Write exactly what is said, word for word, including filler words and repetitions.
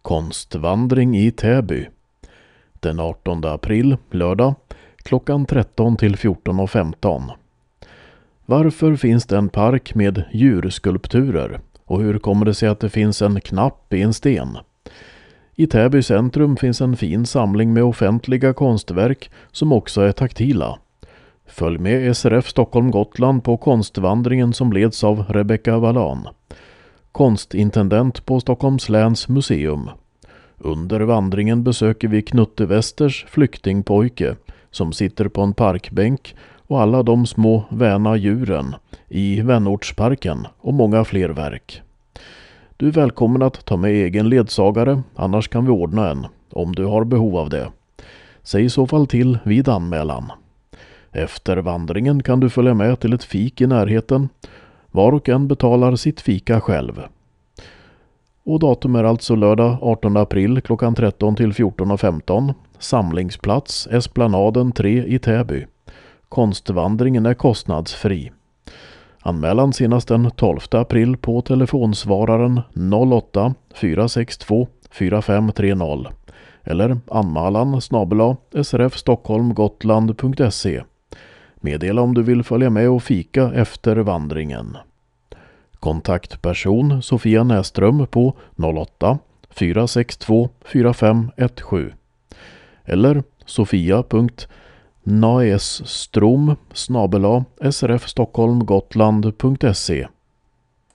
Konstvandring i Täby. Den artonde april, lördag, klockan tretton till fjorton och femton. Varför finns det en park med djurskulpturer? Och hur kommer det sig att det finns en knapp i en sten? I Täby centrum finns en fin samling med offentliga konstverk som också är taktila. Följ med S R F Stockholm Gotland på konstvandringen som leds av Rebecca Wallan, konstintendent på Stockholms läns museum. Under vandringen besöker vi Knutte Westers flyktingpojke som sitter på en parkbänk och alla de små väna djuren i vänortsparken och många fler verk. Du är välkommen att ta med egen ledsagare, annars kan vi ordna en om du har behov av det. Säg i så fall till vid anmälan. Efter vandringen kan du följa med till ett fik i närheten. Var och en betalar sitt fika själv. Och datum är alltså lördag artonde april klockan tretton till fjorton och femton. Samlingsplats Esplanaden tre i Täby. Konstvandringen är kostnadsfri. Anmälan senast den tolfte april på telefonsvararen noll åtta fyra sex två fyra fem tre noll eller anmälan snabel-a srfstockholmgotland.se. Meddela om du vill följa med och fika efter vandringen. Kontaktperson Sofia Näström på noll åtta fyra sex två fyra fem ett sju eller sofia punkt naesstrom snabel-a srfstockholmgotland.se.